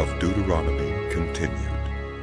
of Deuteronomy continued.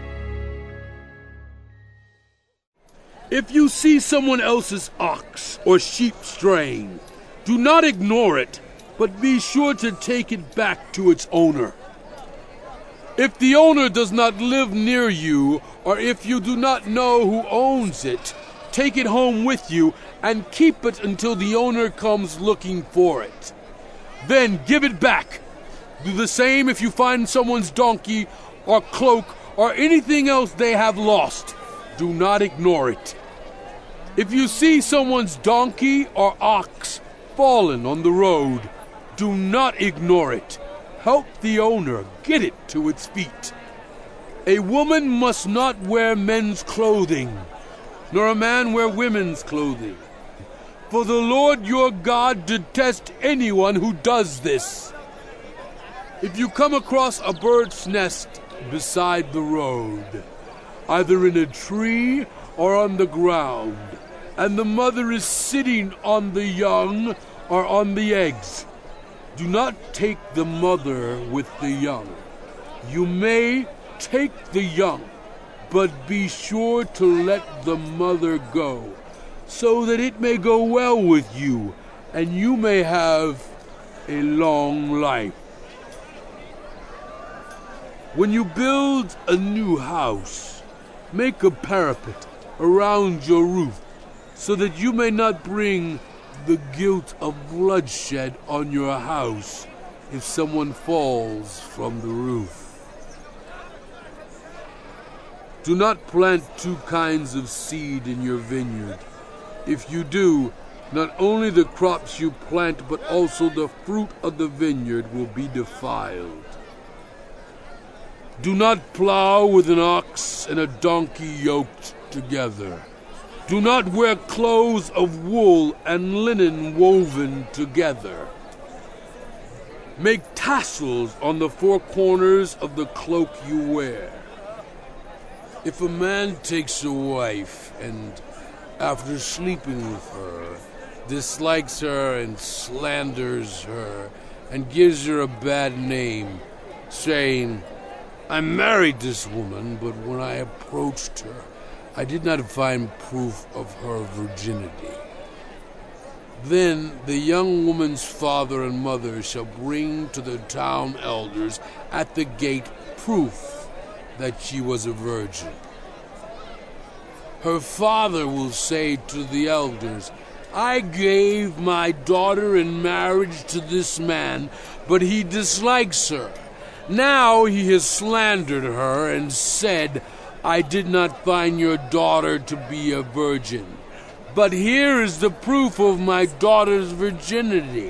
If you see someone else's ox or sheep straying, do not ignore it, but be sure to take it back to its owner. If the owner does not live near you, or if you do not know who owns it, take it home with you and keep it until the owner comes looking for it. Then give it back. Do the same if you find someone's donkey or cloak or anything else they have lost. Do not ignore it. If you see someone's donkey or ox fallen on the road, do not ignore it. Help the owner get it to its feet. A woman must not wear men's clothing, nor a man wear women's clothing. For the Lord your God detests anyone who does this. If you come across a bird's nest beside the road, either in a tree or on the ground, and the mother is sitting on the young or on the eggs, do not take the mother with the young. You may take the young, but be sure to let the mother go, so that it may go well with you, and you may have a long life. When you build a new house, make a parapet around your roof, so that you may not bring the guilt of bloodshed on your house if someone falls from the roof. Do not plant two kinds of seed in your vineyard. If you do, not only the crops you plant, but also the fruit of the vineyard will be defiled. Do not plow with an ox and a donkey yoked together. Do not wear clothes of wool and linen woven together. Make tassels on the four corners of the cloak you wear. If a man takes a wife and, after sleeping with her, dislikes her and slanders her and gives her a bad name, saying, "I married this woman, but when I approached her, I did not find proof of her virginity," then the young woman's father and mother shall bring to the town elders at the gate proof that she was a virgin. Her father will say to the elders, "I gave my daughter in marriage to this man, but he dislikes her. Now he has slandered her and said, 'I did not find your daughter to be a virgin. But here is the proof of my daughter's virginity.'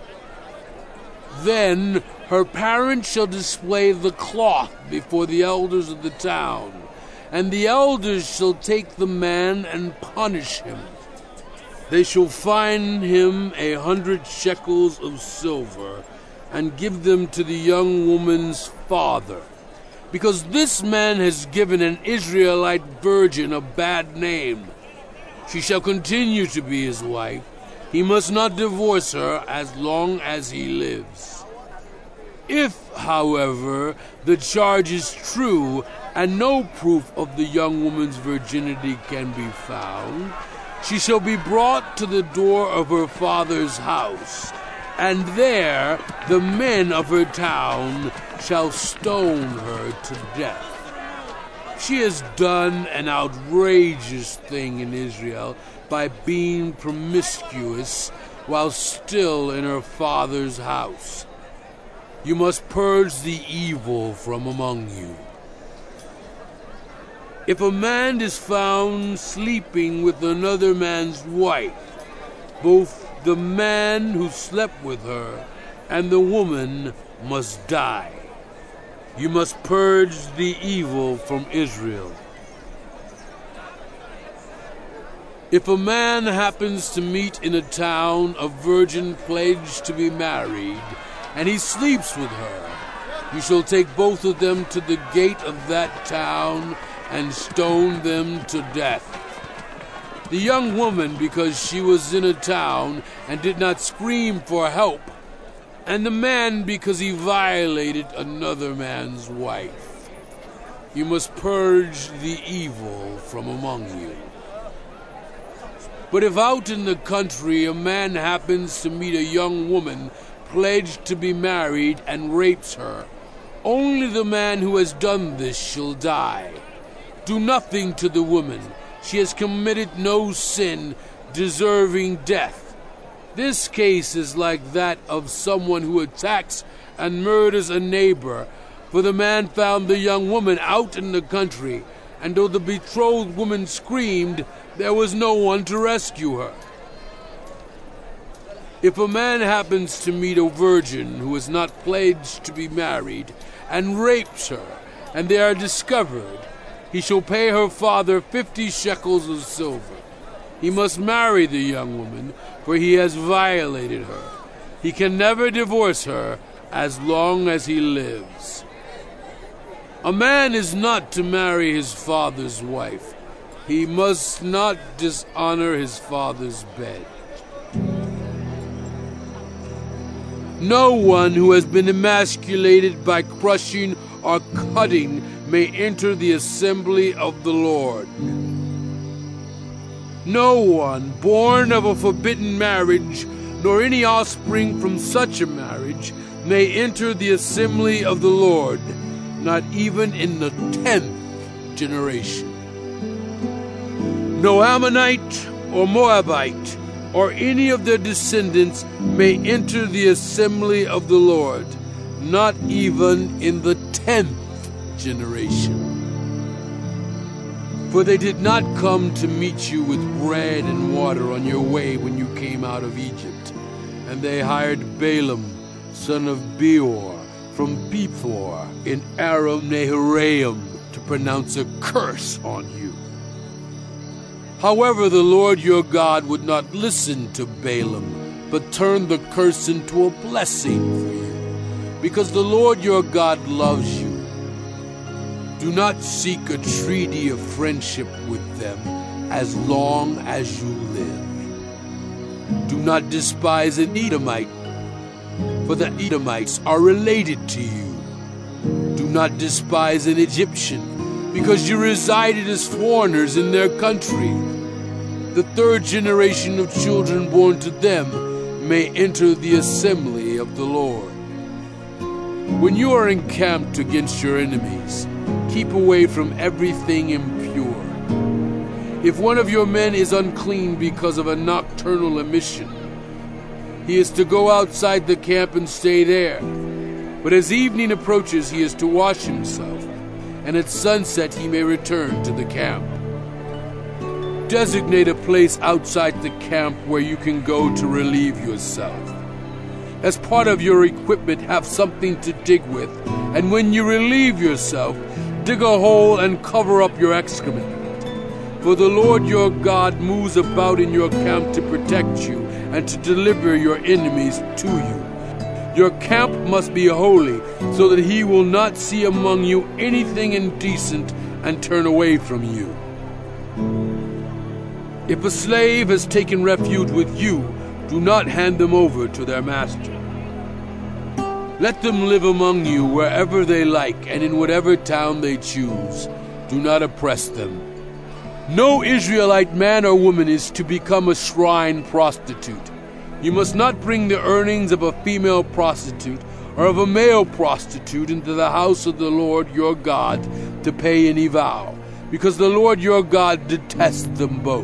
Then her parents shall display the cloth before the elders of the town, and the elders shall take the man and punish him. They shall fine him 100 shekels of silver and give them to the young woman's father, because this man has given an Israelite virgin a bad name. She shall continue to be his wife. He must not divorce her as long as he lives. If, however, the charge is true and no proof of the young woman's virginity can be found, she shall be brought to the door of her father's house, and there the men of her town shall stone her to death. She has done an outrageous thing in Israel by being promiscuous while still in her father's house. You must purge the evil from among you. If a man is found sleeping with another man's wife, both the man who slept with her and the woman must die. You must purge the evil from Israel. If a man happens to meet in a town a virgin pledged to be married, and he sleeps with her, you shall take both of them to the gate of that town and stone them to death. The young woman, because she was in a town and did not scream for help, and the man because he violated another man's wife. You must purge the evil from among you. But if out in the country a man happens to meet a young woman pledged to be married and rapes her, only the man who has done this shall die. Do nothing to the woman. She has committed no sin deserving death. This case is like that of someone who attacks and murders a neighbor, for the man found the young woman out in the country, and though the betrothed woman screamed, there was no one to rescue her. If a man happens to meet a virgin who is not pledged to be married and rapes her, and they are discovered, he shall pay her father 50 shekels of silver. He must marry the young woman, for he has violated her. He can never divorce her as long as he lives. A man is not to marry his father's wife. He must not dishonor his father's bed. No one who has been emasculated by crushing or cutting may enter the assembly of the Lord. No one born of a forbidden marriage, nor any offspring from such a marriage, may enter the assembly of the Lord, not even in the 10th generation. No Ammonite or Moabite or any of their descendants may enter the assembly of the Lord, not even in the 10th generation. For they did not come to meet you with bread and water on your way when you came out of Egypt, and they hired Balaam, son of Beor, from Pethor in Aram Naharaim, to pronounce a curse on you. However, the Lord your God would not listen to Balaam, but turned the curse into a blessing for you, because the Lord your God loves you. Do not seek a treaty of friendship with them as long as you live. Do not despise an Edomite, for the Edomites are related to you. Do not despise an Egyptian, because you resided as foreigners in their country. The 3rd generation of children born to them may enter the assembly of the Lord. When you are encamped against your enemies, keep away from everything impure. If one of your men is unclean because of a nocturnal emission, he is to go outside the camp and stay there. But as evening approaches, he is to wash himself, and at sunset he may return to the camp. Designate a place outside the camp where you can go to relieve yourself. As part of your equipment, have something to dig with, and when you relieve yourself, dig a hole and cover up your excrement. For the Lord your God moves about in your camp to protect you and to deliver your enemies to you. Your camp must be holy, so that he will not see among you anything indecent and turn away from you. If a slave has taken refuge with you, do not hand them over to their master. Let them live among you wherever they like and in whatever town they choose. Do not oppress them. No Israelite man or woman is to become a shrine prostitute. You must not bring the earnings of a female prostitute or of a male prostitute into the house of the Lord your God to pay any vow, because the Lord your God detests them both.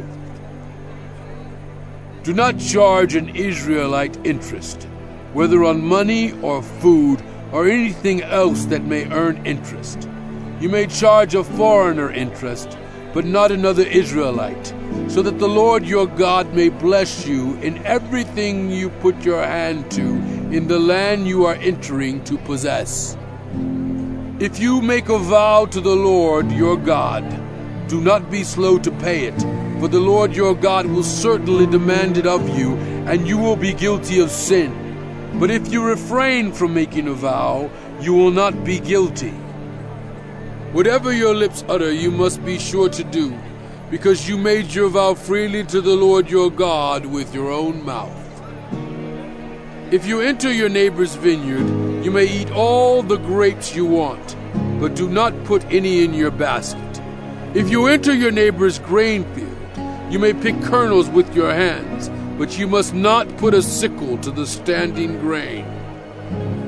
Do not charge an Israelite interest, whether on money or food or anything else that may earn interest. You may charge a foreigner interest, but not another Israelite, so that the Lord your God may bless you in everything you put your hand to in the land you are entering to possess. If you make a vow to the Lord your God, do not be slow to pay it, for the Lord your God will certainly demand it of you, and you will be guilty of sin. But if you refrain from making a vow, you will not be guilty. Whatever your lips utter, you must be sure to do, because you made your vow freely to the Lord your God with your own mouth. If you enter your neighbor's vineyard, you may eat all the grapes you want, but do not put any in your basket. If you enter your neighbor's grain field, you may pick kernels with your hands, but you must not put a sickle to the standing grain.